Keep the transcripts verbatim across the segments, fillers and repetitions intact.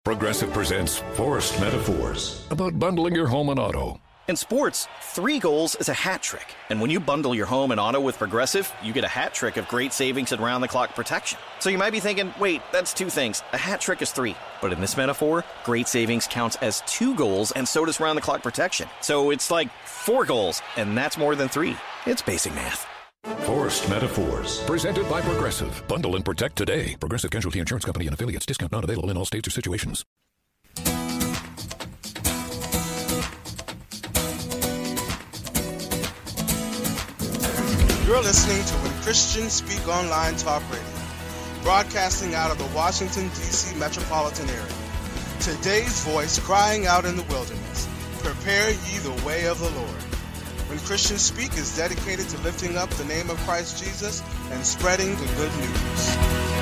Progressive presents Forced Metaphors about bundling your home and auto. In sports, three goals is a hat trick. And when you bundle your home and auto with Progressive, you get a hat trick of great savings and round-the-clock protection. So you might be thinking, wait, that's two things. A hat trick is three. But in this metaphor, great savings counts as two goals, and so does round-the-clock protection. So it's like four goals, and that's more than three. It's basic math. Forced Metaphors, presented by Progressive. Bundle and protect today. Progressive Casualty Insurance Company and affiliates. Discount not available in all states or situations. You're listening to When Christians Speak Online Talk Radio, broadcasting out of the Washington, D C metropolitan area. Today's voice crying out in the wilderness, prepare ye the way of the Lord. When Christians Speak is dedicated to lifting up the name of Christ Jesus and spreading the good news.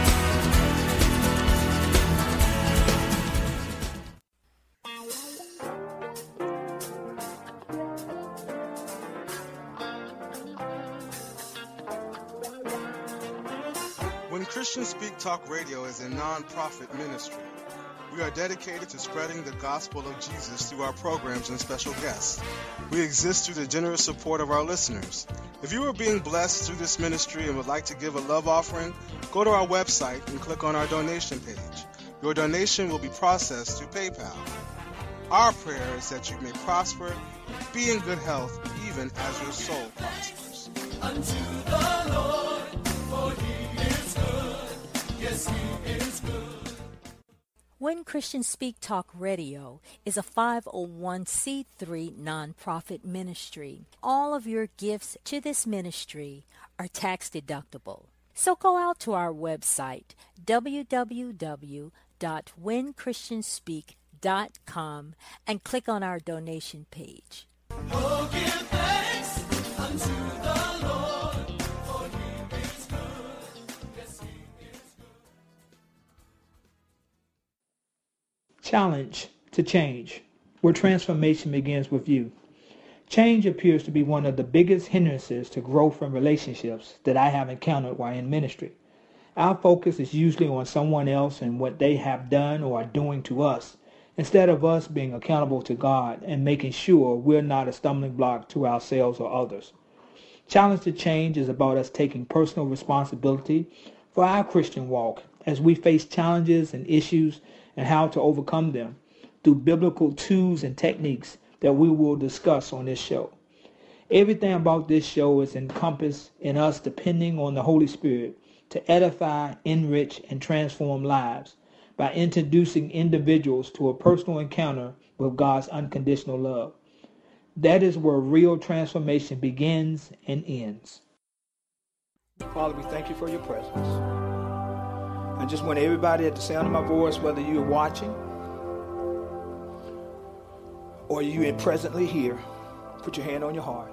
When Christians Speak Talk Radio is a non-profit ministry. We are dedicated to spreading the gospel of Jesus through our programs and special guests. We exist through the generous support of our listeners. If you are being blessed through this ministry and would like to give a love offering, go to our website and click on our donation page. Your donation will be processed through PayPal. Our prayer is that you may prosper, be in good health, even as your soul prospers. Unto the Lord, for he is good. Yes, he is good. When Christians Speak Talk Radio is a five oh one c three nonprofit ministry. All of your gifts to this ministry are tax deductible. So go out to our website, w w w dot when christians speak dot com, and click on our donation page. Oh, give thanks unto the Lord, for he is good. Yes, he is good. Challenge to change, where transformation begins with you. Change appears to be one of the biggest hindrances to growth in relationships that I have encountered while in ministry. Our focus is usually on someone else and what they have done or are doing to us, instead of us being accountable to God and making sure we're not a stumbling block to ourselves or others. Challenge to change is about us taking personal responsibility for our Christian walk as we face challenges and issues and how to overcome them through biblical tools and techniques that we will discuss on this show. Everything about this show is encompassed in us depending on the Holy Spirit to edify, enrich, and transform lives by introducing individuals to a personal encounter with God's unconditional love. That is where real transformation begins and ends. Father, we thank you for your presence. I just want everybody at the sound of my voice, whether you're watching or you're presently here, put your hand on your heart.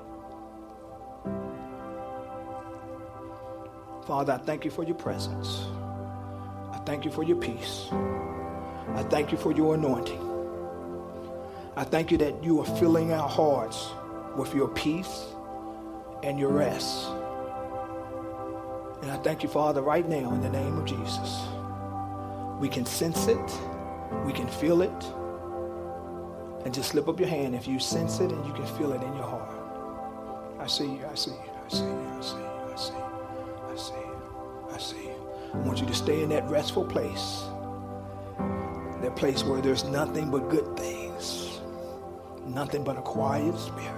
Father, I thank you for your presence. I thank you for your peace. I thank you for your anointing. I thank you that you are filling our hearts with your peace and your rest. And I thank you, Father, right now in the name of Jesus. We can sense it. We can feel it. And just slip up your hand if you sense it and you can feel it in your heart. I see you, I see you, I see you, I see you, I see you, I see you, I see you. I want you to stay in that restful place. That place where there's nothing but good things. Nothing but a quiet spirit.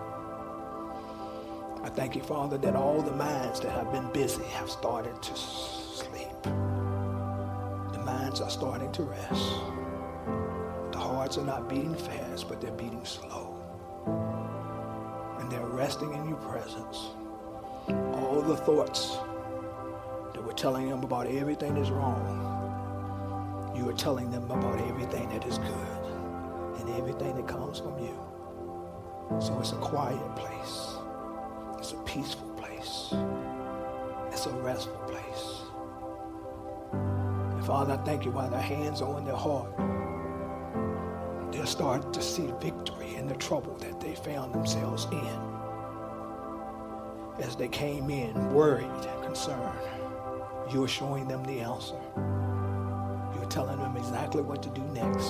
I thank you, Father, that all the minds that have been busy have started to sleep. The minds are starting to rest. The hearts are not beating fast, but they're beating slow. And they're resting in your presence. All the thoughts that were telling them about everything that's wrong, you are telling them about everything that is good and everything that comes from you. So it's a quiet place. It's a peaceful place. It's a restful place. And Father, I thank you while their hands are on their heart, they'll start to see victory in the trouble that they found themselves in. As they came in worried and concerned, you are showing them the answer. You're telling them exactly what to do next.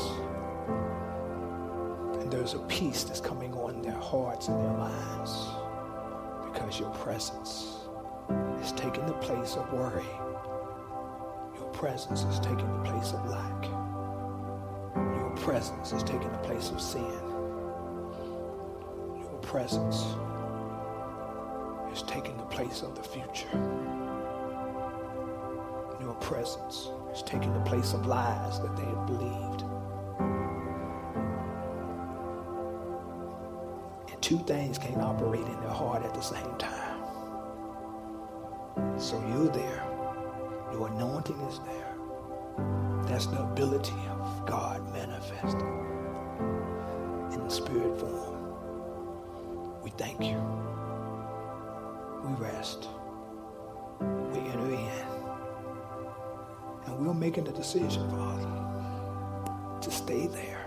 And there's a peace that's coming on their hearts and their minds because your presence is taking the place of worry. Your presence is taking the place of lack. Your presence is taking the place of sin. Your presence is taking the place of the future. Your presence is taking the place of lies that they have believed. And two things can't operate in their heart at the same time. So you're there. Your anointing is there. That's the ability of God manifested in the spirit form. We thank you. We rest. We enter in. And we're making the decision, Father, to stay there.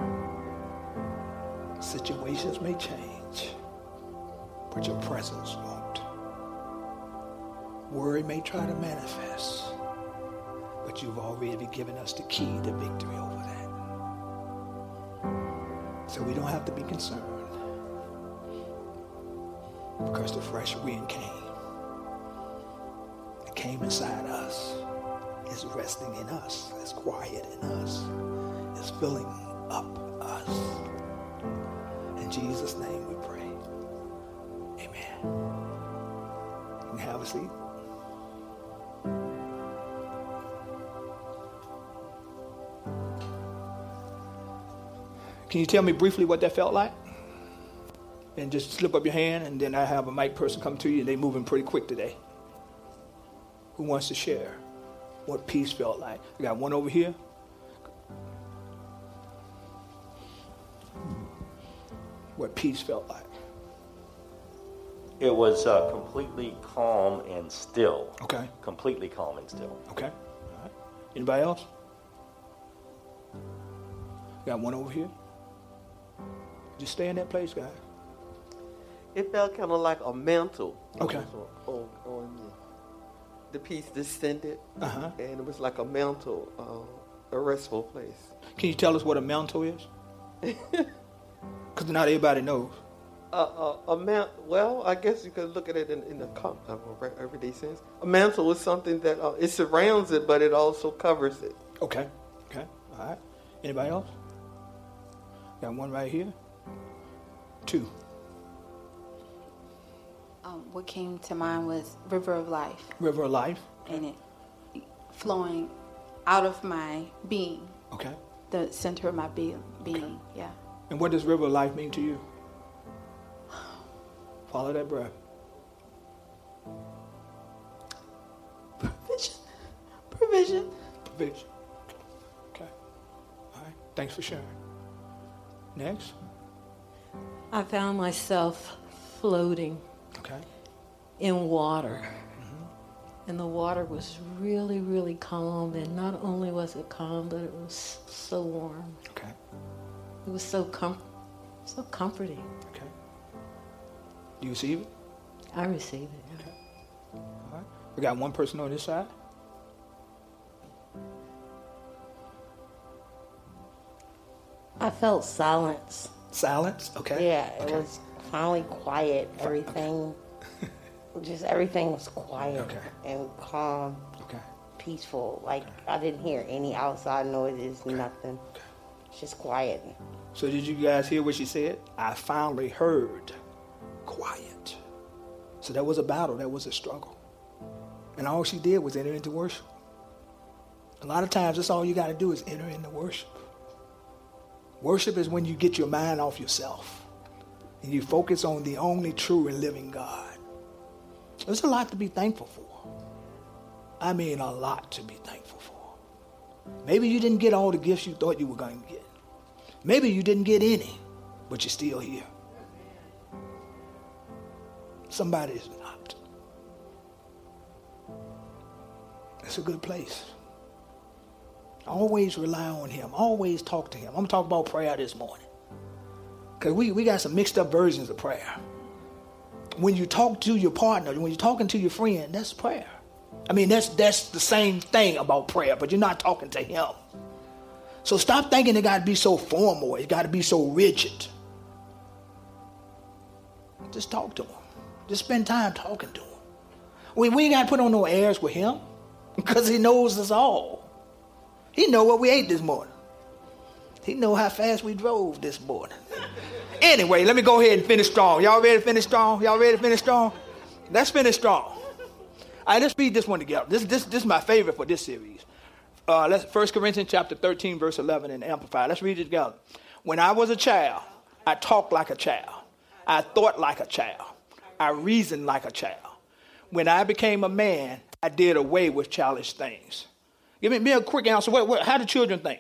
Situations may change, but your presence won't. Worry may try to manifest, but you've already given us the key to victory over that. So we don't have to be concerned because the fresh wind came. It came inside us. It's resting in us. It's quiet in us. It's filling up us. In Jesus' name we pray. Amen. You can have a seat. Can you tell me briefly what that felt like? And just slip up your hand, and then I have a mic person come to you, and they're moving pretty quick today. Who wants to share what peace felt like? We got one over here. What peace felt like? It was uh, completely calm and still. Okay. Completely calm and still. Okay. All right. Anybody else? Got one over here. Just stay in that place, guys. It felt kind of like a mantle. Okay. On, on the, the piece descended, Uh-huh. and it was like a mantle, uh, a restful place. Can you tell us what a mantle is? Because not everybody knows. Uh, uh, a man. Well, I guess you could look at it in, in a com- uh, everyday sense. A mantle is something that uh, it surrounds it, but it also covers it. Okay. Okay. All right. Anybody else? Got one right here. Two. Um, what came to mind was River of Life. River of Life. And it flowing out of my being. Okay. The center of my being. being Okay. Yeah. And what does River of Life mean to you? Follow that breath. Provision. Provision. Provision. Okay. All right. Thanks for sharing. Next. I found myself floating Okay. in water. And the water was really, really calm. And not only was it calm, but it was so warm. Okay. It was so com- so comforting. Okay. Do you receive it? I received it. Yeah. Okay. All right. We got one person on this side. I felt silence. Silence. Okay. Yeah, it Okay. was finally quiet. Everything, just everything was quiet Okay. and calm, Okay. peaceful. Like I didn't hear any outside noises, nothing. Okay. Just quiet. So did you guys hear what she said? I finally heard quiet. So that was a battle. That was a struggle. And all she did was enter into worship. A lot of times that's all you got to do is enter into worship. Worship is when you get your mind off yourself and you focus on the only true and living God. There's a lot to be thankful for. I mean, a lot to be thankful for. Maybe you didn't get all the gifts you thought you were going to get. Maybe you didn't get any, but you're still here. Somebody's not. It's a good place. Always rely on him. Always talk to him. I'm going to talk about prayer this morning. Because we, we got some mixed up versions of prayer. When you talk to your partner, when you're talking to your friend, that's prayer. I mean, that's that's the same thing about prayer, but you're not talking to him. So stop thinking it got to be so formal. It got to be so rigid. Just talk to him. Just spend time talking to him. We, we ain't got to put on no airs with him because he knows us all. He know what we ate this morning. He know how fast we drove this morning. Anyway, let me go ahead and finish strong. Y'all ready to finish strong? Y'all ready to finish strong? Let's finish strong. All right, let's read this one together. This, this, this is my favorite for this series. Uh, let's First Corinthians chapter thirteen, verse eleven in Amplified. Let's read it together. When I was a child, I talked like a child. I thought like a child. I reasoned like a child. When I became a man, I did away with childish things. Give me, me a quick answer. What, what, how do children think?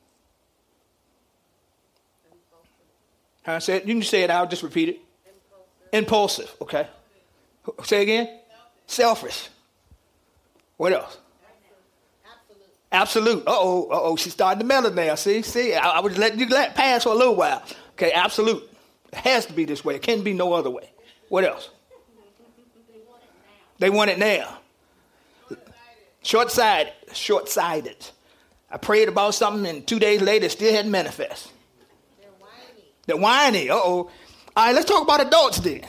I said, you can say it. I'll just repeat it. Impulsive. Impulsive. Okay. Say again. Selfish. Selfish. What else? Absolute. Absolute. Uh oh. Uh oh. She's starting to mellow now. See. See. I, I was letting you let pass for a little while. Okay. Absolute. It has to be this way. It can't be no other way. What else? They want it now. Short-sighted. Short-sighted. I prayed about something and two days later it still hadn't manifest. They're whiny. Uh-oh. All right, let's talk about adults then.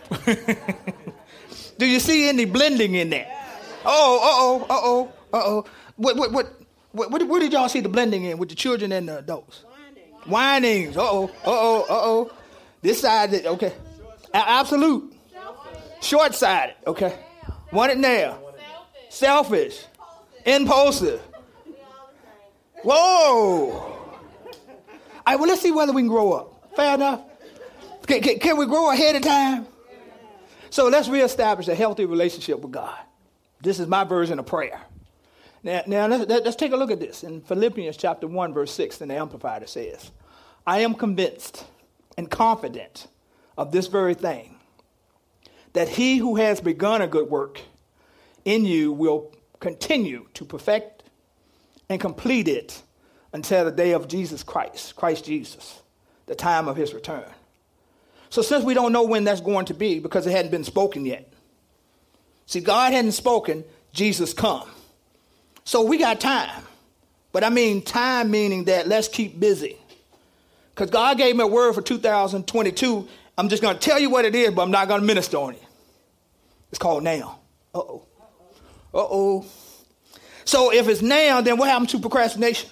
Do you see any blending in there? Uh-oh, uh-oh, uh-oh, uh-oh. What, what, what, what, what, what did y'all see the blending in with the children and the adults? Whinings. Uh-oh, uh-oh, uh-oh. This side, okay. A- absolute. Short-sighted. Okay. Want it now. Selfish. Impulsive. Whoa. All right, well, let's see whether we can grow up. Fair enough? Can, can, can we grow ahead of time? So let's reestablish a healthy relationship with God. This is my version of prayer. Now, now let's, let's take a look at this. In Philippians chapter one, verse six, in the Amplified, it says, I am convinced and confident of this very thing, that he who has begun a good work in you will continue to perfect and complete it until the day of Jesus Christ, Christ Jesus, the time of his return. So since we don't know when that's going to be because it hadn't been spoken yet. See, God hadn't spoken, Jesus come. So we got time. But I mean time meaning that let's keep busy. Because God gave me a word for two thousand twenty-two. I'm just going to tell you what it is, but I'm not going to minister on it. It's called now. Uh-oh. Uh-oh. So if it's now, then what happens to procrastination?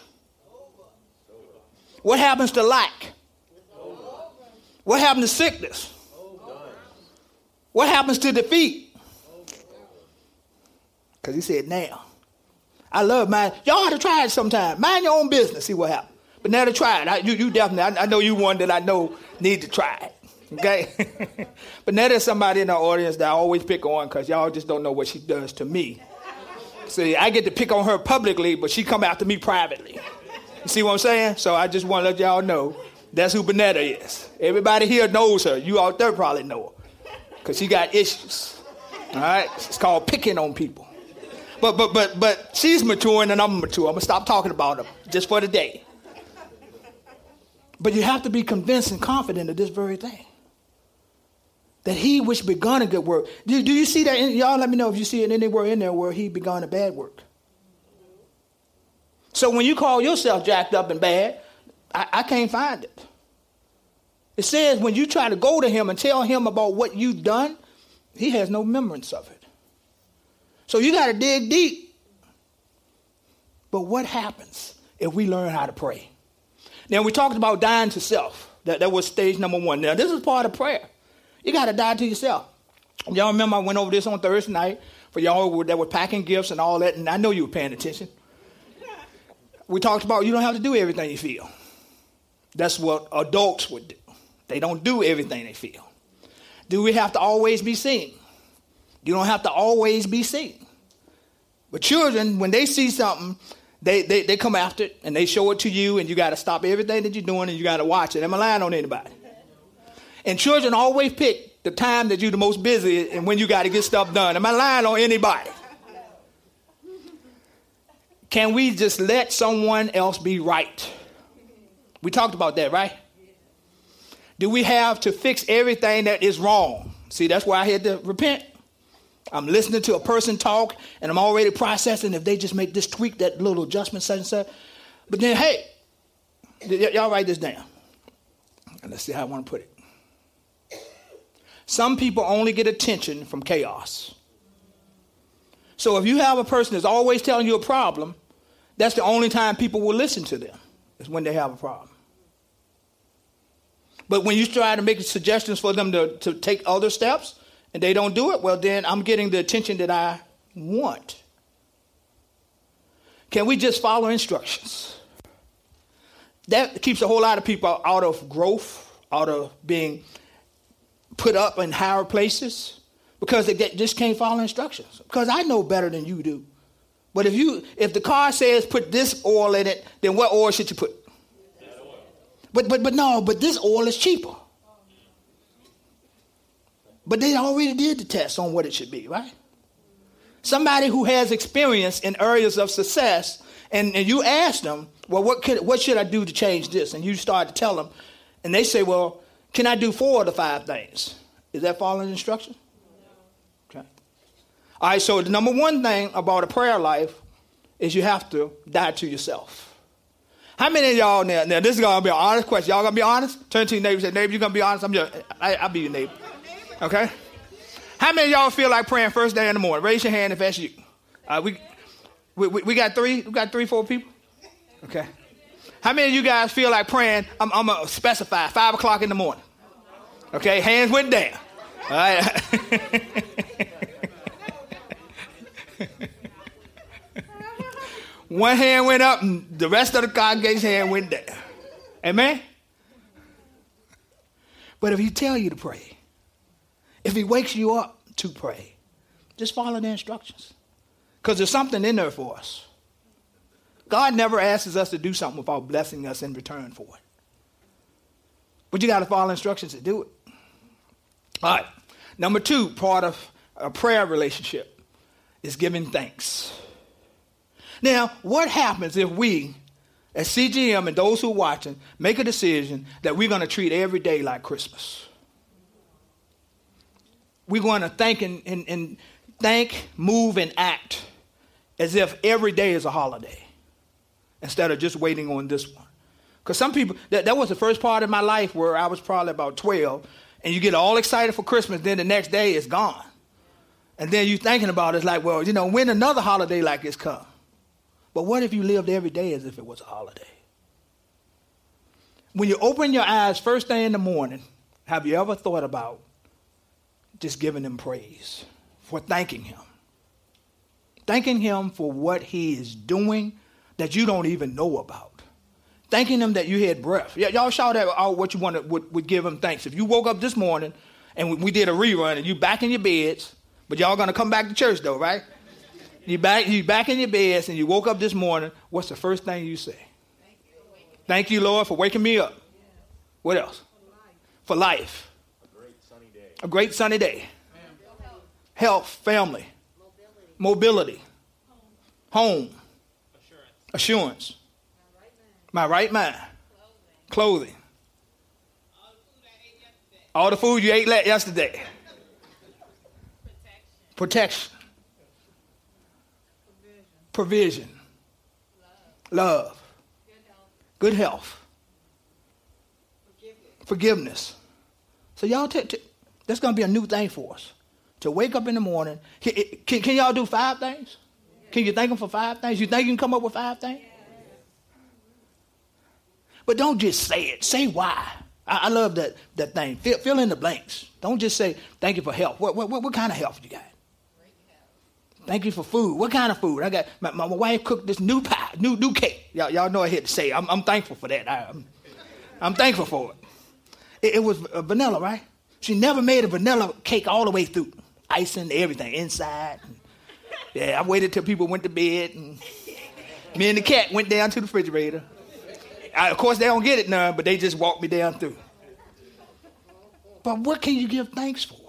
What happens to lack? What happens to sickness? What happens to defeat? Because he said now. I love mine. Y'all ought to try it sometime. Mind your own business. See what happens. But now to try it. I, you, you definitely, I, I know you one that I know need to try it. Okay? But now there's somebody in the audience that I always pick on because y'all just don't know what she does to me. See, I get to pick on her publicly, but she come after me privately. You see what I'm saying? So I just want to let y'all know that's who Bonetta is. Everybody here knows her. You out there probably know her because she got issues. All right? It's called picking on people. But but but but she's maturing and I'm mature. I'm going to stop talking about her just for the day. But you have to be convinced and confident of this very thing. That he which begun a good work. Do, do you see that? In, y'all let me know if you see it anywhere in there where he begun a bad work. So when you call yourself jacked up and bad, I, I can't find it. It says when you try to go to him and tell him about what you've done, he has no remembrance of it. So you got to dig deep. But what happens if we learn how to pray? Now, we talked about dying to self. That, that was stage number one. Now, this is part of prayer. You got to die to yourself. Y'all remember I went over this on Thursday night for y'all that were packing gifts and all that, and I know you were paying attention. We talked about you don't have to do everything you feel. That's what adults would do. They don't do everything they feel. Do we have to always be seen? You don't have to always be seen. But children, when they see something, they, they, they come after it and they show it to you, and you got to stop everything that you're doing and you got to watch it. Am I lying on anybody? And children always pick the time that you're the most busy and when you got to get stuff done. Am I lying on anybody? Can we just let someone else be right? We talked about that, right? Do we have to fix everything that is wrong? See, that's why I had to repent. I'm listening to a person talk, and I'm already processing if they just make this tweak, that little adjustment, such and such. But then, hey, y- y'all write this down. And let's see how I want to put it. Some people only get attention from chaos. So if you have a person that's always telling you a problem, that's the only time people will listen to them, is when they have a problem. But when you try to make suggestions for them to, to take other steps and they don't do it, well, then I'm getting the attention that I want. Can we just follow instructions? That keeps a whole lot of people out of growth, out of being put up in higher places, because they get, just can't follow instructions. Because I know better than you do. But if you, if the car says put this oil in it, then what oil should you put? But but but no, but this oil is cheaper. But they already did the test on what it should be, right? Somebody who has experience in areas of success, and, and you ask them, well, what could what should I do to change this? And you start to tell them, and they say, well, can I do four of the five things? Is that following instruction? Okay. All right, so the number one thing about a prayer life is you have to die to yourself. How many of y'all now, now this is going to be an honest question. Y'all going to be honest? Turn to your neighbor and say, neighbor, you going to be honest? I'm just, I, I'll be your neighbor. Okay? How many of y'all feel like praying first day in the morning? Raise your hand if that's you. Uh, we, we, we got three? We got three, four people? Okay. How many of you guys feel like praying? I'm, I'm going to specify five o'clock in the morning. Okay? Hands went down. All right. One hand went up and the rest of the congregation's hand went down. Amen? But if he tell you to pray, if he wakes you up to pray, just follow the instructions. Because there's something in there for us. God never asks us to do something without blessing us in return for it. But you got to follow instructions to do it. All right. Number two, part of a prayer relationship is giving thanks. Now, what happens if we, as C G M and those who are watching, make a decision that we're going to treat every day like Christmas? We're going to think and, and, and think, move, and act as if every day is a holiday instead of just waiting on this one. Because some people, that, that was the first part of my life where I was probably about twelve, and you get all excited for Christmas, then the next day it's gone. And then you're thinking about it, it's like, well, you know, when another holiday like this come? But what if you lived every day as if it was a holiday? When you open your eyes first thing in the morning, have you ever thought about just giving him praise, for thanking him? Thanking him for what he is doing that you don't even know about. Thanking him that you had breath. Y- y'all shout out what you want to would, would give him thanks. If you woke up this morning and we, we did a rerun and you back in your beds, but y'all going to come back to church though, right? You back, you back in your beds and you woke up this morning, what's the first thing you say? Thank you, Thank you Lord, for waking me up. What else? For life. For life. A great sunny day. A great sunny day. Health, family. Mobility. Mobility. Home. Home. Assurance. Assurance. My right mind. Clothing. Clothing. All the food you ate yesterday. Protection. Protection. Provision. Love. Love. Good health. Good health. Forgiveness. Forgiveness. So y'all, t- t- that's going to be a new thing for us. To wake up in the morning. Can, can, can y'all do five things? Can you thank them for five things? You think you can come up with five things? But don't just say it. Say why. I, I love that, that thing. Fill, fill in the blanks. Don't just say, thank you for help. What, what, what kind of help you got? Thank you for food. What kind of food? I got my, my wife cooked this new pie, new new cake. Y'all, y'all know I had to say. I'm, I'm thankful for that. I, I'm, I'm thankful for it. it. It was vanilla, right? She never made a vanilla cake all the way through, icing, everything inside. And, yeah, I waited till people went to bed, and me and the cat went down to the refrigerator. I, of course, they don't get it now, but they just walked me down through. But what can you give thanks for?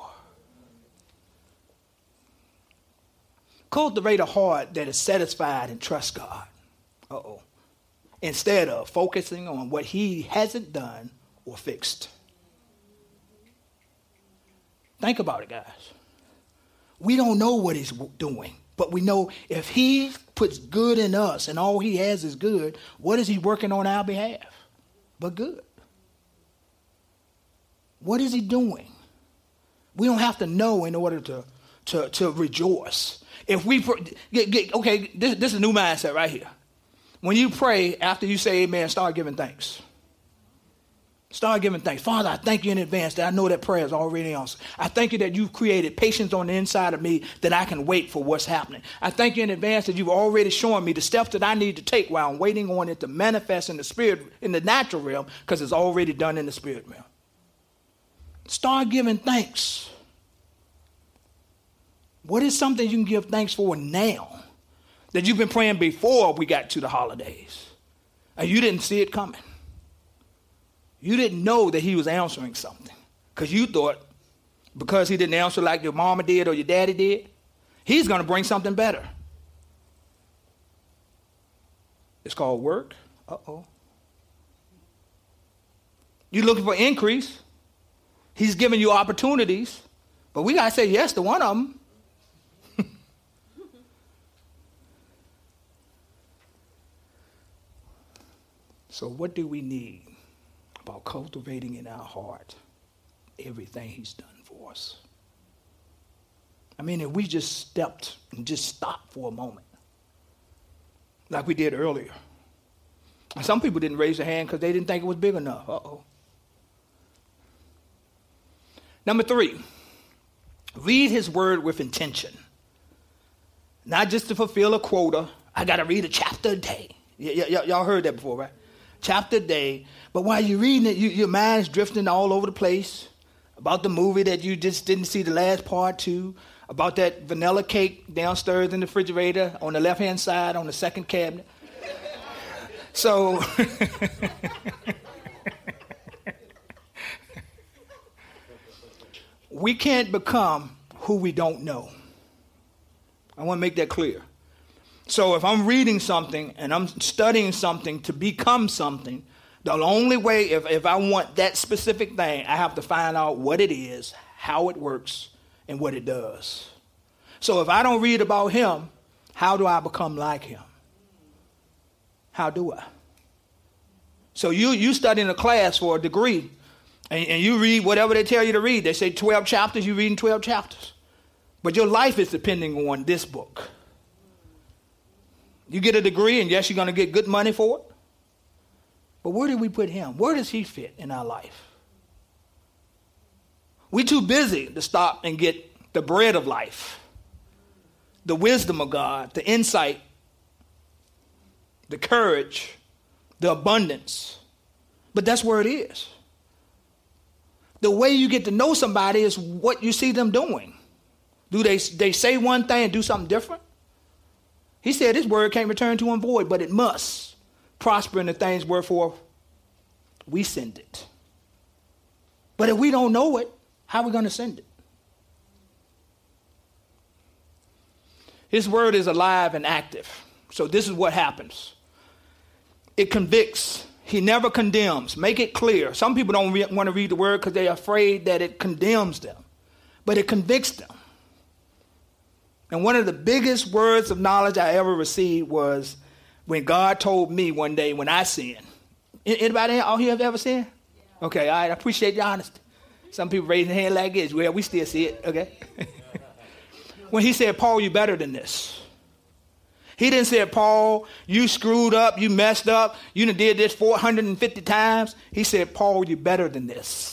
Cultivate a heart that is satisfied and trusts God. Uh-oh. Instead of focusing on what he hasn't done or fixed. Think about it, guys. We don't know what he's doing, but we know if he puts good in us and all he has is good, what is he working on our behalf? but good. What is he doing? We don't have to know in order to, to, to rejoice. If we, get, get, okay, this, this is a new mindset right here. When you pray, after you say amen, start giving thanks. Start giving thanks. Father, I thank you in advance that I know that prayer is already answered. I thank you that you've created patience on the inside of me that I can wait for what's happening. I thank you in advance that you've already shown me the steps that I need to take while I'm waiting on it to manifest in the spirit, in the natural realm, because it's already done in the spirit realm. Start giving thanks. What is something you can give thanks for now that you've been praying before we got to the holidays and you didn't see it coming? You didn't know that he was answering something because you thought because he didn't answer like your mama did or your daddy did, he's going to bring something better. It's called work. Uh-oh. You're looking for increase. He's giving you opportunities, but we got to say yes to one of them. So what do we need about cultivating in our heart everything he's done for us? I mean, if we just stepped and just stopped for a moment, like we did earlier. And some people didn't raise their hand because they didn't think it was big enough. Uh-oh. Number three, read his word with intention. Not just to fulfill a quota. I got to read a chapter a day. Y- y- y- y'all heard that before, right? Chapter a day. But while you're reading it, you, your mind's drifting all over the place about the movie that you just didn't see the last part to, about that vanilla cake downstairs in the refrigerator on the left-hand side on the second cabinet. So we can't become who we don't know. I want to make that clear. So if I'm reading something and I'm studying something to become something, the only way, if, if I want that specific thing, I have to find out what it is, how it works, and what it does. So if I don't read about him, how do I become like him? How do I? So you you study in a class for a degree, and, and you read whatever they tell you to read. They say twelve chapters, you're reading twelve chapters. But your life is depending on this book. You get a degree, and yes, you're going to get good money for it. But where do we put him? Where does he fit in our life? We're too busy to stop and get the bread of life, the wisdom of God, the insight, the courage, the abundance. But that's where it is. The way you get to know somebody is what you see them doing. Do they, they say one thing and do something different? He said his word can't return to him void, but it must prosper in the things wherefore we send it. But if we don't know it, how are we going to send it? His word is alive and active. So this is what happens. It convicts. He never condemns. Make it clear. Some people don't re- want to read the word because they're afraid that it condemns them. But it convicts them. And one of the biggest words of knowledge I ever received was when God told me one day when I sinned. Anybody out here have ever sinned? Yeah. Okay, all right, I appreciate your honesty. Some people raising their hand like this. Well, we still see it, okay? When he said, Paul, you better than this. He didn't say, Paul, you screwed up, you messed up, you done did this four hundred fifty times. He said, Paul, you better than this.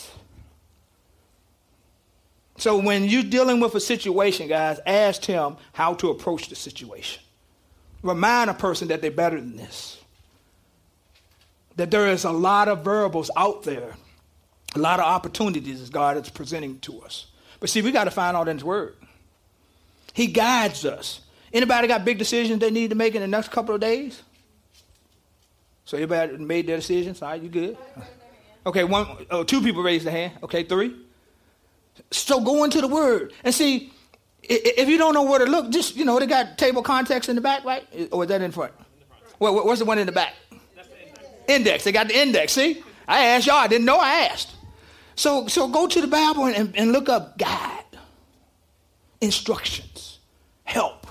So when you're dealing with a situation, guys, ask him how to approach the situation. Remind a person that they're better than this. That there is a lot of variables out there, a lot of opportunities God is presenting to us. But see, we got to find out in his word. He guides us. Anybody got big decisions they need to make in the next couple of days? So everybody made their decisions? All right, you good? Okay, one, oh, two people raised their hand. Okay, three. So go into the word. And see, if you don't know where to look, just, you know, they got table context in the back, right? Or is that in front? Well, what's the one in the back? That's the index. Index. They got the index. See? I asked y'all. I didn't know I asked. So so go to the Bible and, and look up guide, instructions, help,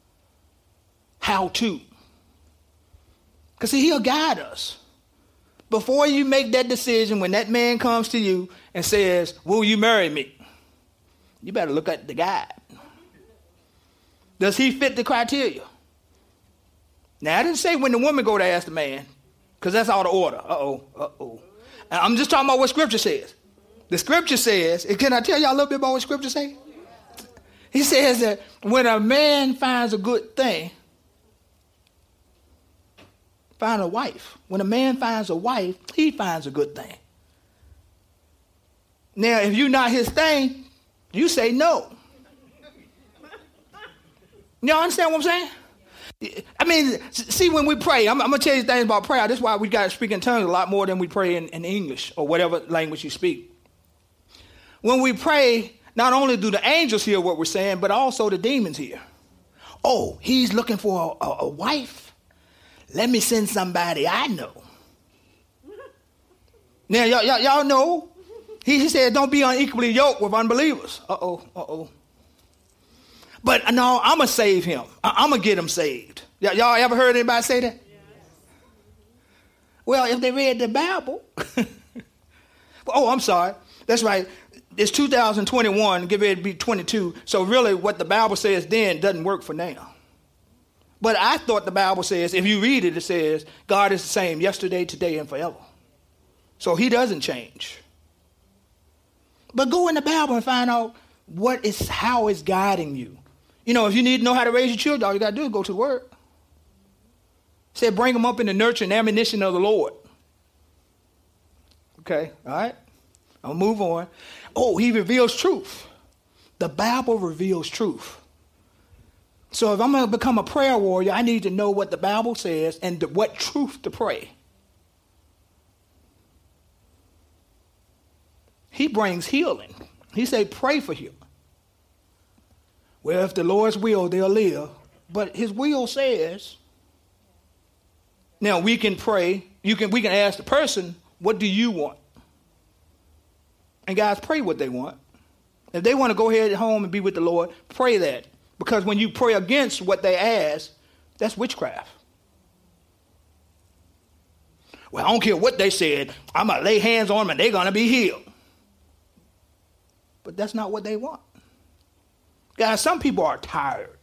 how to. Because see, he'll guide us. before you make that decision, when that man comes to you and says, will you marry me? You better look at the guy. Does he fit the criteria? Now, I didn't say when the woman go to ask the man, because that's out of order. Uh-oh, uh-oh. I'm just talking about what Scripture says. The Scripture says, and can I tell y'all a little bit about what Scripture says? He says that when a man finds a good thing, find a wife. When a man finds a wife, he finds a good thing. Now, if you're not his thing, you say no. Y'all understand what I'm saying? I mean, see, when we pray, I'm, I'm going to tell you things about prayer. That's why we got to speak in tongues a lot more than we pray in, in English or whatever language you speak. When we pray, not only do the angels hear what we're saying, but also the demons hear. Oh, he's looking for a, a, a wife? Let me send somebody I know. Now, y'all, y'all, y'all know, he, he said, don't be unequally yoked with unbelievers. Uh-oh, uh-oh. But no, I'm going to save him. I'm going to get him saved. Y- y'all ever heard anybody say that? Yes. Well, if they read the Bible. Oh, I'm sorry. That's right. It's two thousand twenty-one, get ready to be twenty-two. So really what the Bible says then doesn't work for now. But I thought the Bible says, if you read it, it says, God is the same yesterday, today, and forever. So he doesn't change. But go in the Bible and find out what is, how it's guiding you. You know, if you need to know how to raise your children, all you got to do is go to the Word. It said, bring them up in the nurture and admonition of the Lord. Okay, all right. I'll move on. Oh, he reveals truth. The Bible reveals truth. So if I'm going to become a prayer warrior, I need to know what the Bible says and the, what truth to pray. He brings healing. He said, pray for healing. Well, if the Lord's will, they'll live. But his will says, now we can pray. You can, we can ask the person, what do you want? And guys, pray what they want. If they want to go ahead at home and be with the Lord, pray that. Because when you pray against what they ask, that's witchcraft. Well, I don't care what they said. I'm going to lay hands on them and they're going to be healed. But that's not what they want. Guys, some people are tired.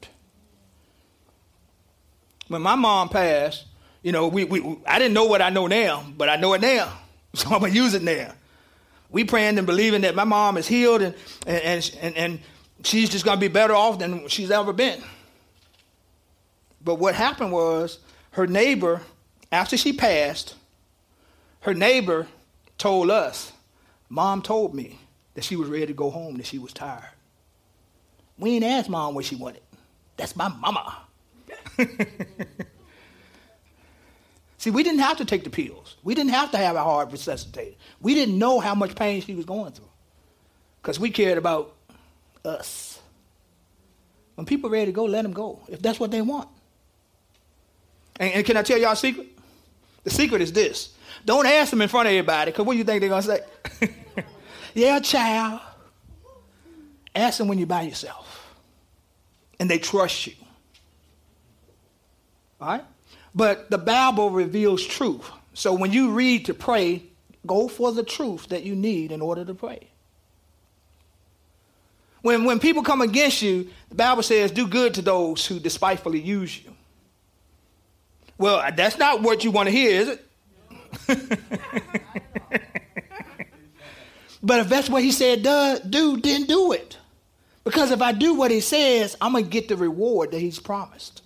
When my mom passed, you know, we, we I didn't know what I know now, but I know it now. So I'm going to use it now. We praying and believing that my mom is healed and, and, and, and she's just going to be better off than she's ever been. But what happened was her neighbor, after she passed, her neighbor told us, Mom told me that she was ready to go home, that she was tired. We ain't asked Mom what she wanted. That's my mama. See, we didn't have to take the pills. We didn't have to have a heart resuscitated. We didn't know how much pain she was going through because we cared about us. When people are ready to go, let them go, if that's what they want. And, and can I tell y'all a secret? The secret is this. Don't ask them in front of everybody, because what do you think they're going to say? Yeah, child. Ask them when you're by yourself. And they trust you. All right? But the Bible reveals truth. So when you read to pray, go for the truth that you need in order to pray. When, when people come against you, the Bible says, do good to those who despitefully use you. Well, that's not what you want to hear, is it? But if that's what he said do, do, then do it. Because if I do what he says, I'm going to get the reward that he's promised.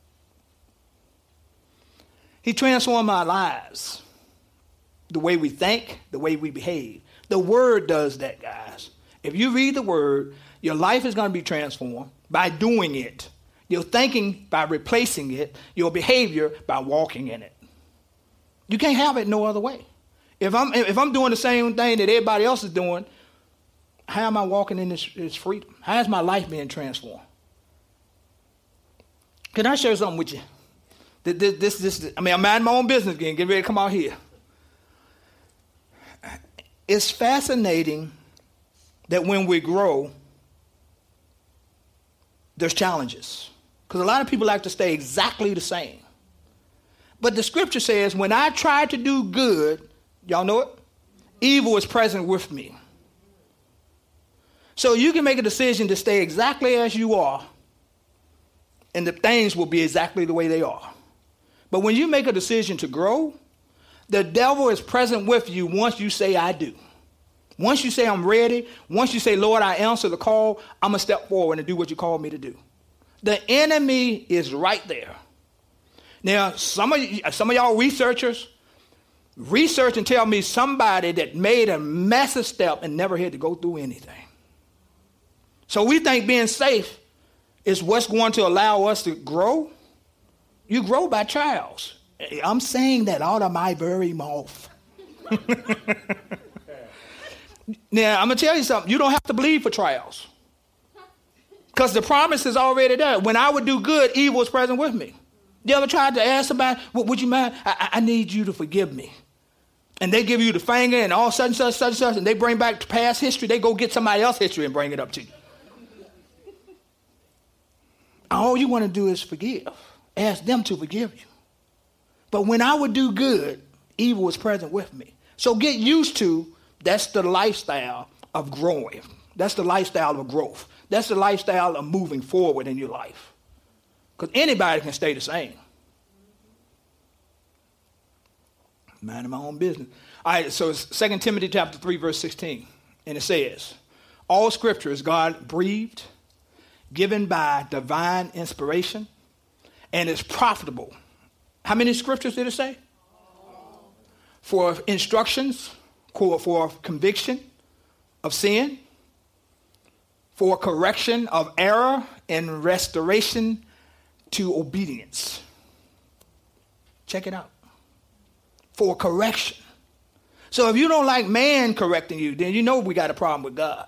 He transformed our lives. The way we think, the way we behave. The word does that, guys. If you read the word, your life is going to be transformed by doing it. Your thinking by replacing it. Your behavior by walking in it. You can't have it no other way. If I'm if I'm doing the same thing that everybody else is doing, how am I walking in this, this freedom? How is my life being transformed? Can I share something with you? This, this, this, I mean, I'm minding my own business again. Get ready to come out here. It's fascinating that when we grow, there's challenges. Because a lot of people like to stay exactly the same. But the scripture says, when I tried to do good, Y'all know it? Evil is present with me. So you can make a decision to stay exactly as you are, and the things will be exactly the way they are. But when you make a decision to grow, the devil is present with you once you say, I do. Once you say, I'm ready, once you say, Lord, I answer the call, I'm going to step forward and do what you called me to do. The enemy is right there. Now, some of, y- some of y'all researchers, research and tell me somebody that made a massive step and never had to go through anything. So we think being safe is what's going to allow us to grow. You grow by trials. I'm saying that out of my very mouth. Now, I'm going to tell you something. You don't have to believe for trials. Because the promise is already there. When I would do good, evil is present with me. You ever tried to ask somebody, well, would you mind? I, I need you to forgive me. And they give you the finger and all such and such, such and such, and they bring back past history. They go get somebody else's history and bring it up to you. All you want to do is forgive. Ask them to forgive you. But when I would do good, evil is present with me. So get used to, that's the lifestyle of growing. That's the lifestyle of growth. That's the lifestyle of moving forward in your life. Because anybody can stay the same. Minding my own business. All right, so it's Second Timothy chapter three, verse sixteen. And it says, all scripture is God breathed, given by divine inspiration, and is profitable. How many scriptures did it say? For instructions, for conviction of sin, for correction of error, and restoration to obedience. Check it out. For correction. So if you don't like man correcting you, then you know we got a problem with God.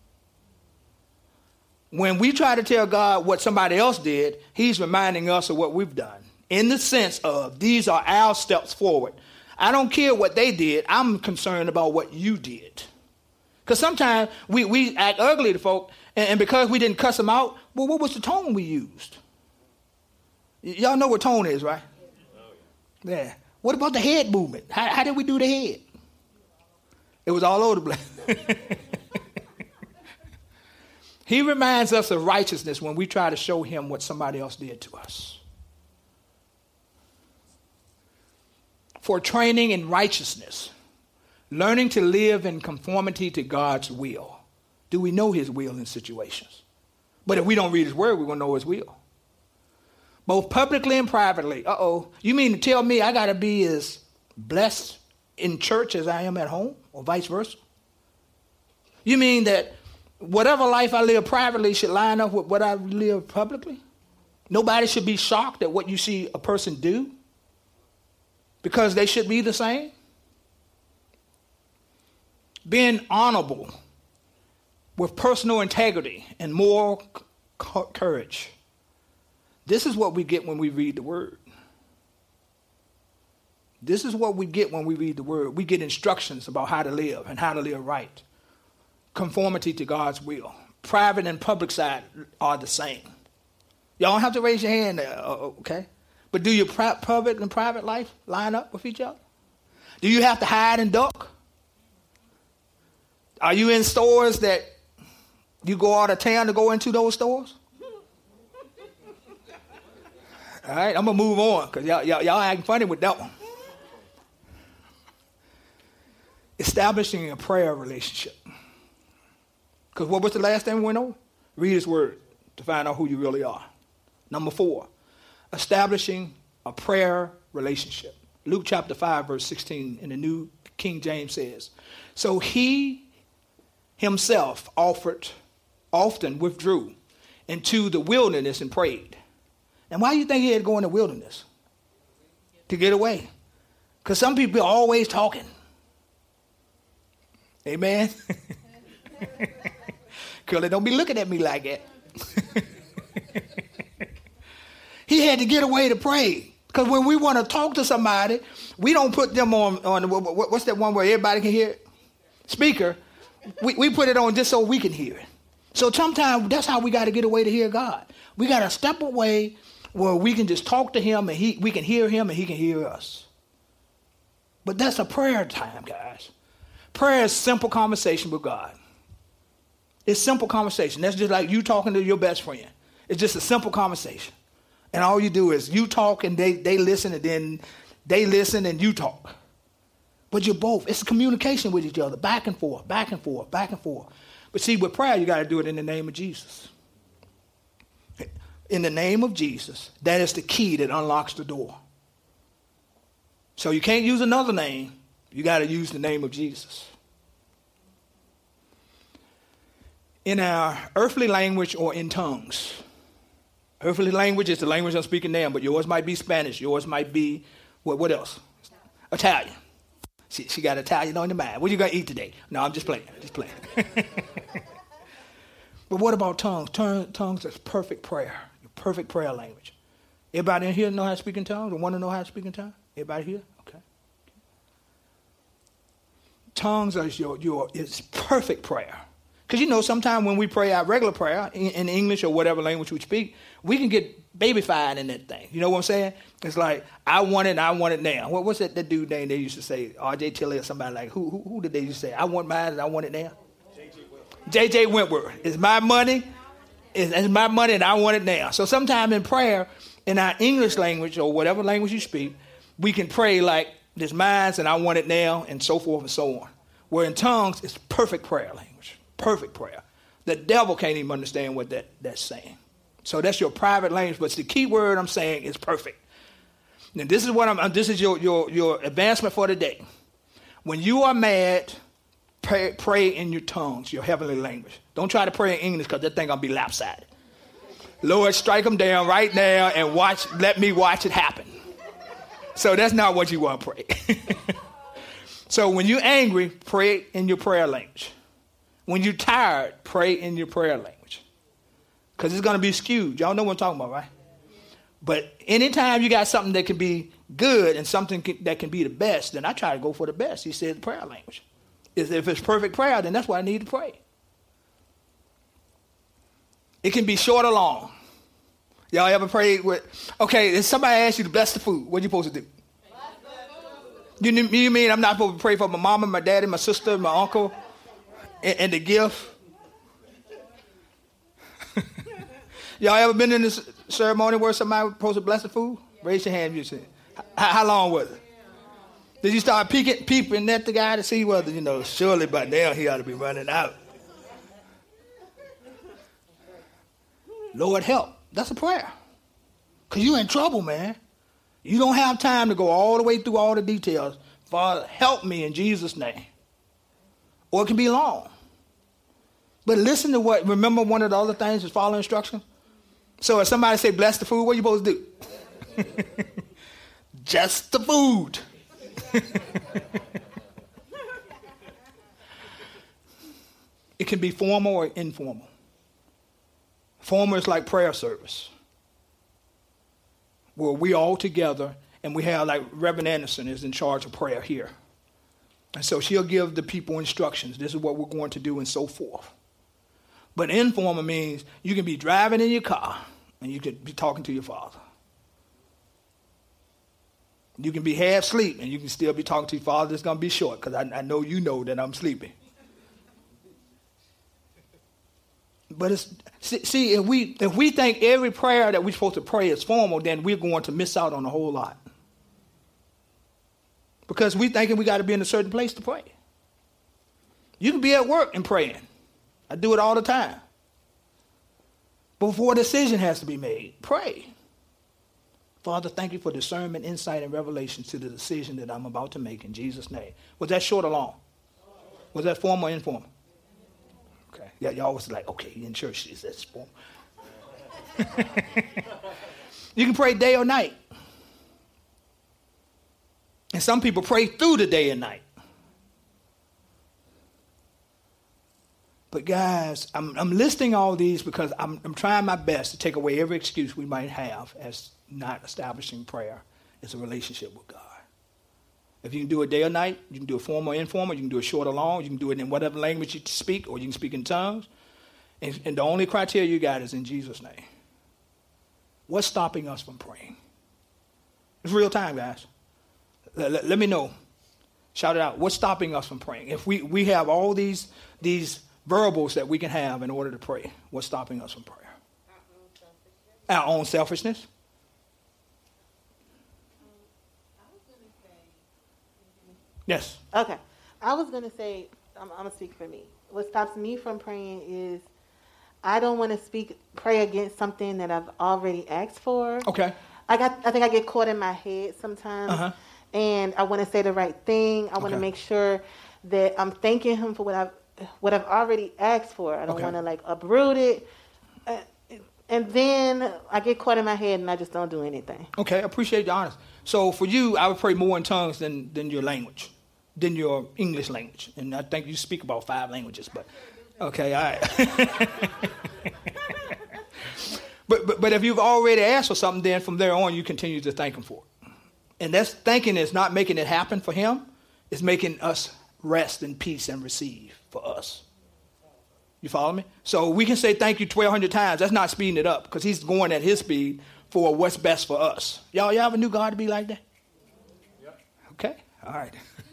When we try to tell God what somebody else did, he's reminding us of what we've done. In the sense of, these are our steps forward. I don't care what they did. I'm concerned about what you did. Because sometimes we, we act ugly to folk, and, and because we didn't cuss them out, well, what was the tone we used? Y- y'all know what tone is, right? Yeah. What about the head movement? How, how did we do the head? It was all over the place. He reminds us of righteousness when we try to show him what somebody else did to us. For training in righteousness, learning to live in conformity to God's will. Do we know his will in situations? But if we don't read his word, we won't know his will. Both publicly and privately. Uh-oh. You mean to tell me I got to be as blessed in church as I am at home, or vice versa? You mean that whatever life I live privately should line up with what I live publicly? Nobody should be shocked at what you see a person do because they should be the same? Being honorable with personal integrity and moral c- courage. This is what we get when we read the word. This is what we get when we read the word. We get instructions about how to live and how to live right. Conformity to God's will. Private and public side are the same. Y'all don't have to raise your hand there, okay? But do your pri- public and private life line up with each other? Do you have to hide and duck? Are you in stores that you go out of town to go into those stores? All right, I'm going to move on because y'all, y'all, y'all acting funny with that one. Establishing a prayer relationship. Because what was the last thing we went over? Read his word to find out who you really are. Number four, establishing a prayer relationship. Luke chapter five, verse sixteen in the New King James says, so he himself offered, often withdrew into the wilderness and prayed. And why do you think he had to go in the wilderness? To get away. Because some people are always talking. Amen? Curly, don't be looking at me like that. He had to get away to pray. Because when we want to talk to somebody, we don't put them on, on what's that one where everybody can hear it? Speaker. We, we put it on just so we can hear it. So sometimes that's how we got to get away to hear God. We got to step away where we can just talk to him and he, we can hear him and he can hear us. But that's a prayer time, guys. Prayer is simple conversation with God. It's simple conversation. That's just like you talking to your best friend. It's just a simple conversation. And all you do is you talk and they, they listen, and then they listen and you talk. But you're both. It's communication with each other, back and forth, back and forth, back and forth. But see, with prayer, you got to do it in the name of Jesus. In the name of Jesus, that is the key that unlocks the door. So you can't use another name. You got to use the name of Jesus. In our earthly language or in tongues. Earthly language is the language I'm speaking now, but yours might be Spanish. Yours might be, what, what else? Italian. She, she got Italian on the mind. What are you going to eat today? No, I'm just playing. Just playing. But what about tongues? Tongues, tongues is perfect prayer. Perfect prayer language. Everybody in here know how to speak in tongues or want to know how to speak in tongues? Everybody here? Okay. Tongues is your, your is perfect prayer. Because you know, sometimes when we pray our regular prayer in, in English or whatever language we speak, we can get babyfied in that thing. You know what I'm saying? It's like, I want it and I want it now. What, what's that, that dude name they used to say? R J Tilley or somebody like, who, who, who did they used to say? I want mine and I want it now? J J Wentworth. It's my money. It's, it's my money and I want it now. So sometime in prayer, in our English language or whatever language you speak, we can pray like, this mine and I want it now, and so forth and so on. Where in tongues, it's perfect prayer language. Perfect prayer. The devil can't even understand what that, that's saying. So that's your private language, but the key word I'm saying is perfect. Now this is what I'm. This is your your your advancement for today. When you are mad, pray, pray in your tongues, your heavenly language. Don't try to pray in English because that thing gonna be lopsided. Lord, strike them down right now and watch. Let me watch it happen. So that's not what you want to pray. So when you're angry, pray in your prayer language. When you're tired, pray in your prayer language. Because it's going to be skewed. Y'all know what I'm talking about, right? But anytime you got something that can be good and something can, that can be the best, then I try to go for the best. He said prayer language. If it's perfect prayer, then that's what I need to pray. It can be short or long. Y'all ever prayed with, okay, if somebody asks you to bless the food, what are you supposed to do? You, you mean I'm not supposed to pray for my mama, my daddy, my sister, my uncle, and, and the gift? Y'all ever been in this ceremony where somebody was supposed to bless the food? Raise your hand if you see. How, how long was it? Did you start peeking, peeping at the guy to see whether, you know, surely by now he ought to be running out? Lord, help. That's a prayer. Because you're in trouble, man. You don't have time to go all the way through all the details. Father, help me in Jesus' name. Or it can be long. But listen to what, remember one of the other things is follow instructions? So if somebody say, bless the food, what are you supposed to do? Just the food. It can be formal or informal. Formal is like prayer service, where we all together and we have, like Reverend Anderson is in charge of prayer here. And so she'll give the people instructions. This is what we're going to do and so forth. But informal means you can be driving in your car and you could be talking to your Father. You can be half asleep and you can still be talking to your Father. It's going to be short because I, I know you know that I'm sleeping. But it's, see, see, if we if we think every prayer that we're supposed to pray is formal, then we're going to miss out on a whole lot. Because we thinking we got to be in a certain place to pray. You can be at work and praying. I do it all the time. But before a decision has to be made, pray. Father, thank you for discernment, insight, and revelation to the decision that I'm about to make in Jesus' name. Was that short or long? Was that formal or informal? Okay. Yeah, y'all was like, okay, in church, is that formal? You can pray day or night. And some people pray through the day and night. But guys, I'm, I'm listing all these because I'm, I'm trying my best to take away every excuse we might have as not establishing prayer as a relationship with God. If you can do it day or night, you can do it formal or informal, you can do it short or long, you can do it in whatever language you speak, or you can speak in tongues. And, and the only criteria you got is in Jesus' name. What's stopping us from praying? It's real time, guys. Let, let, let me know. Shout it out. What's stopping us from praying? If we, we have all these, these verbals that we can have in order to pray, what's stopping us from prayer? Our own selfishness. Yes. Okay. I was going to say, I'm, I'm going to speak for me. What stops me from praying is I don't want to speak, pray against something that I've already asked for. Okay. I got, I think I get caught in my head sometimes, Uh-huh. and I want to say the right thing. I want to Okay. make sure that I'm thanking him for what I've, what I've already asked for. I don't Okay. want to like uproot it. Uh, and then I get caught in my head and I just don't do anything. Okay, I appreciate the honest. So for you, I would pray more in tongues than, than your language, than your English language. And I think you speak about five languages, but okay, all right. but, but but if you've already asked for something, then from there on, you continue to thank him for it. And that's thanking is not making it happen for him. It's making us rest in peace and receive for us. You follow me? So we can say thank you twelve hundred times. That's not speeding it up because he's going at his speed for what's best for us. Y'all, y'all ever knew God to be like that? Yep. Okay, all right.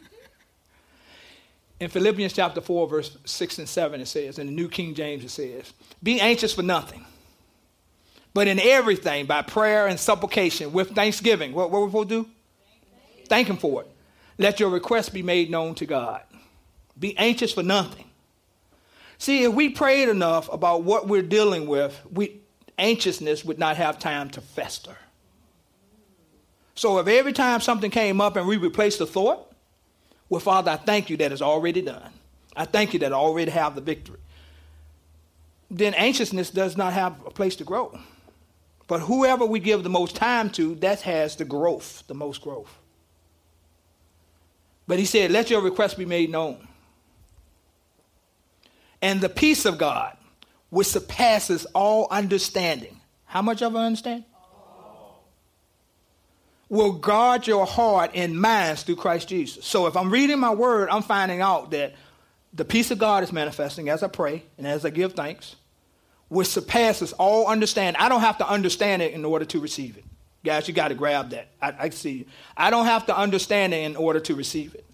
In Philippians chapter four, verse six and seven, it says, in the New King James, it says, be anxious for nothing, but in everything by prayer and supplication with thanksgiving. What, what are we supposed to do? Thank, Thank him for it. Let your requests be made known to God. Be anxious for nothing. See, if we prayed enough about what we're dealing with, we, anxiousness would not have time to fester. So if every time something came up and we replaced the thought, well, Father, I thank you that it's already done. I thank you that I already have the victory. Then anxiousness does not have a place to grow. But whoever we give the most time to, that has the growth, the most growth. But he said, let your requests be made known. And the peace of God, which surpasses all understanding. How much of an understanding? Will guard your heart and minds through Christ Jesus. So if I'm reading my word, I'm finding out that the peace of God is manifesting as I pray and as I give thanks, which surpasses all understanding. I don't have to understand it in order to receive it. Guys, you got to grab that. I, I see you. I don't have to understand it in order to receive it.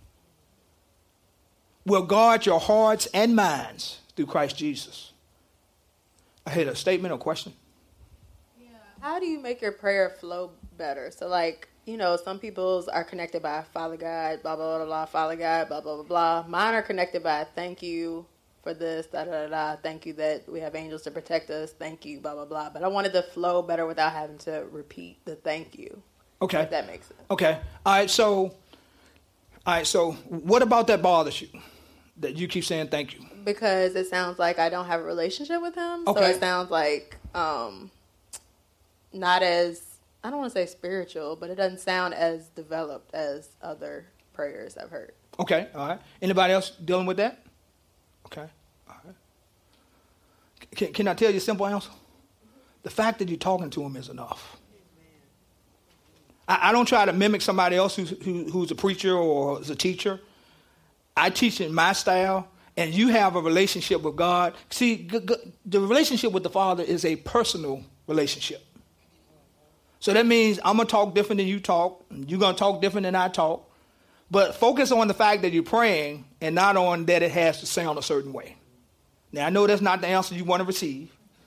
Will guard your hearts and minds through Christ Jesus. I had a statement or question. How do you make your prayer flow better? So, like, you know, some people's are connected by Father God, blah, blah, blah, blah, Father God, blah, blah, blah, blah. Mine are connected by thank you for this, da, da, da, da. Thank you that we have angels to protect us. Thank you, blah, blah, blah. But I wanted to flow better without having to repeat the thank you. Okay. If that makes sense. Okay. All right. So, all right. So what about that bothers you? That you keep saying thank you? Because it sounds like I don't have a relationship with him. Okay. So it sounds like um, not as, I don't want to say spiritual, but it doesn't sound as developed as other prayers I've heard. Okay. All right. Anybody else dealing with that? Okay. All right. Can, can I tell you a simple answer? The fact that you're talking to him is enough. I, I don't try to mimic somebody else who's, who, who's a preacher or is a teacher. I teach in my style, and you have a relationship with God. See, g- g- the relationship with the Father is a personal relationship. So that means I'm going to talk different than you talk. You're going to talk different than I talk. But focus on the fact that you're praying and not on that it has to sound a certain way. Now, I know that's not the answer you want to receive.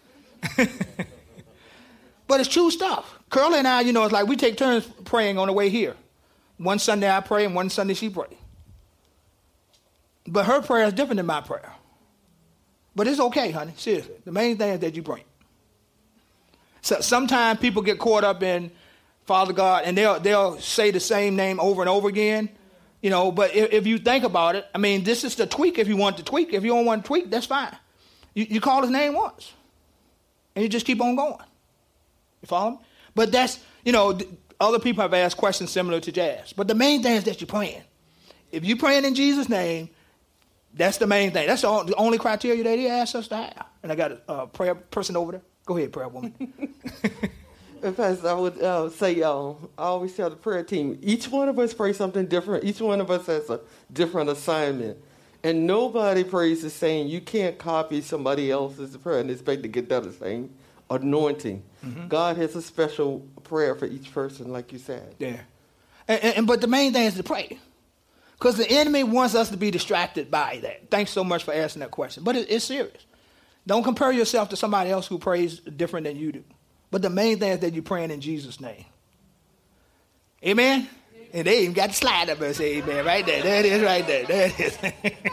But it's true stuff. Curly and I, you know, it's like we take turns praying on the way here. One Sunday I pray and one Sunday she prays. But her prayer is different than my prayer. But it's okay, honey. Seriously. The main thing is that you pray. So sometimes people get caught up in Father God, and they'll they'll say the same name over and over again. You know, but if, if you think about it, I mean, this is the tweak if you want to tweak. If you don't want to tweak, that's fine. You, you call his name once, and you just keep on going. You follow me? But that's, you know, other people have asked questions similar to Jazz. But the main thing is that you're praying. If you're praying in Jesus' name, that's the main thing. That's the only, the only criteria that he asks us to have. And I got a uh, prayer person over there. Go ahead, prayer woman. In fact, I would uh, say, uh, I always tell the prayer team, each one of us prays something different. Each one of us has a different assignment. And nobody prays the same. You can't copy somebody else's prayer and expect to get that same anointing. Mm-hmm. God has a special prayer for each person, like you said. Yeah. And, and, but the main thing is to pray. Because the enemy wants us to be distracted by that. Thanks so much for asking that question. But it, it's serious. Don't compare yourself to somebody else who prays different than you do. But the main thing is that you're praying in Jesus' name. Amen? And they even got the slide up and say amen right there. There it is right there. There it is.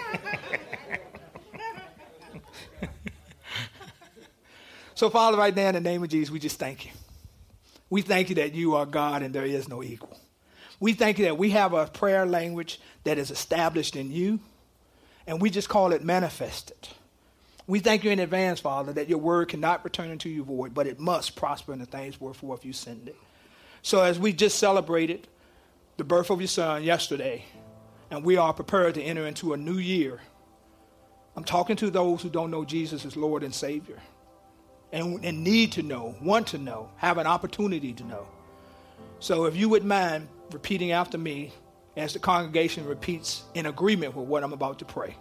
So, Father, right now in the name of Jesus, we just thank you. We thank you that you are God and there is no equal. We thank you that we have a prayer language that is established in you, and we just call it manifested. We thank you in advance, Father, that your word cannot return unto you void, but it must prosper in the things wherefore if you send it. So as we just celebrated the birth of your son yesterday, and we are prepared to enter into a new year, I'm talking to those who don't know Jesus as Lord and Savior, and, and need to know, want to know, have an opportunity to know. So if you would mind repeating after me as the congregation repeats in agreement with what I'm about to pray.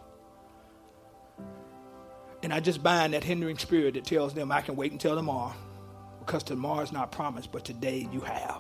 And I just bind that hindering spirit that tells them I can wait until tomorrow, because tomorrow is not promised, but today you have.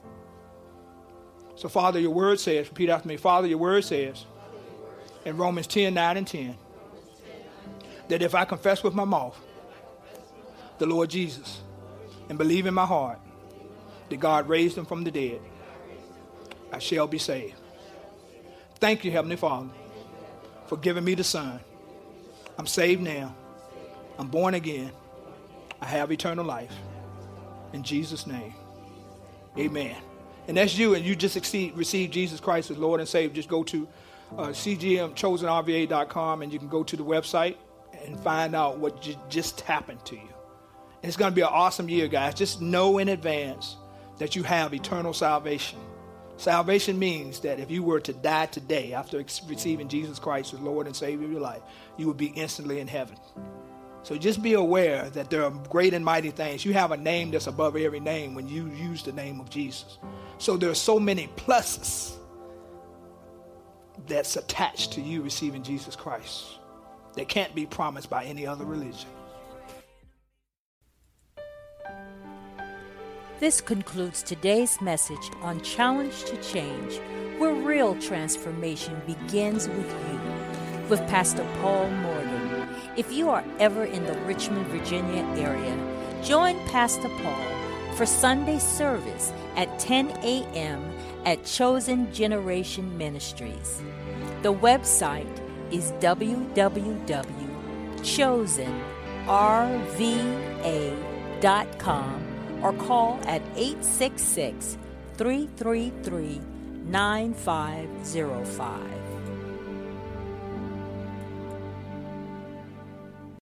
So, Father, your word says, repeat after me, Father, your word says in Romans ten, nine and ten, that if I confess with my mouth the Lord Jesus and believe in my heart that God raised him from the dead, I shall be saved. Thank you, Heavenly Father, for giving me the Son. I'm saved now. I'm born again. I have eternal life. In Jesus' name, amen. And that's you, and you just exceed, receive Jesus Christ as Lord and Savior. Just go to uh, c g m chosen r v a dot com, and you can go to the website and find out what j- just happened to you. And it's going to be an awesome year, guys. Just know in advance that you have eternal salvation. Salvation means that if you were to die today after ex- receiving Jesus Christ as Lord and Savior of your life, you would be instantly in heaven. So just be aware that there are great and mighty things. You have a name that's above every name when you use the name of Jesus. So there are so many pluses that's attached to you receiving Jesus Christ that can't be promised by any other religion. This concludes today's message on Challenge to Change, where real transformation begins with you, with Pastor Paul Morgan. If you are ever in the Richmond, Virginia area, join Pastor Paul for Sunday service at ten a.m. at Chosen Generation Ministries. The website is w w w dot chosen r v a dot com. or call at eight six six, three three three, nine five zero five.